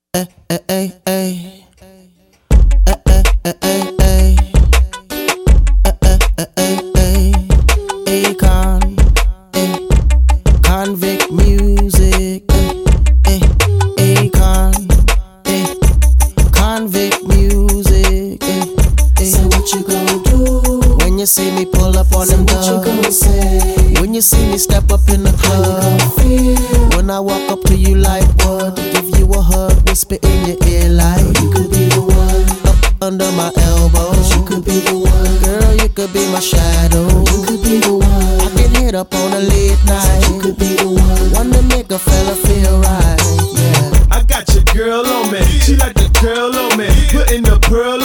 Akon, Convict music, Akon, Convict music. So what you gon' do when you see me pull up on them what you gon' dubs? say? When you see me step up in the How you club? gon' feel? When I walk up to you like what? Give you a hug, whisper in your ear like You could be the one. up under my elbow. You could be the one. Girl, you could be my shadow. You could be the one. I can hit up on a late night. You could be the one. One to make a fella feel right. Yeah. I got your girl on me. She like the curl on me. Putting the pearl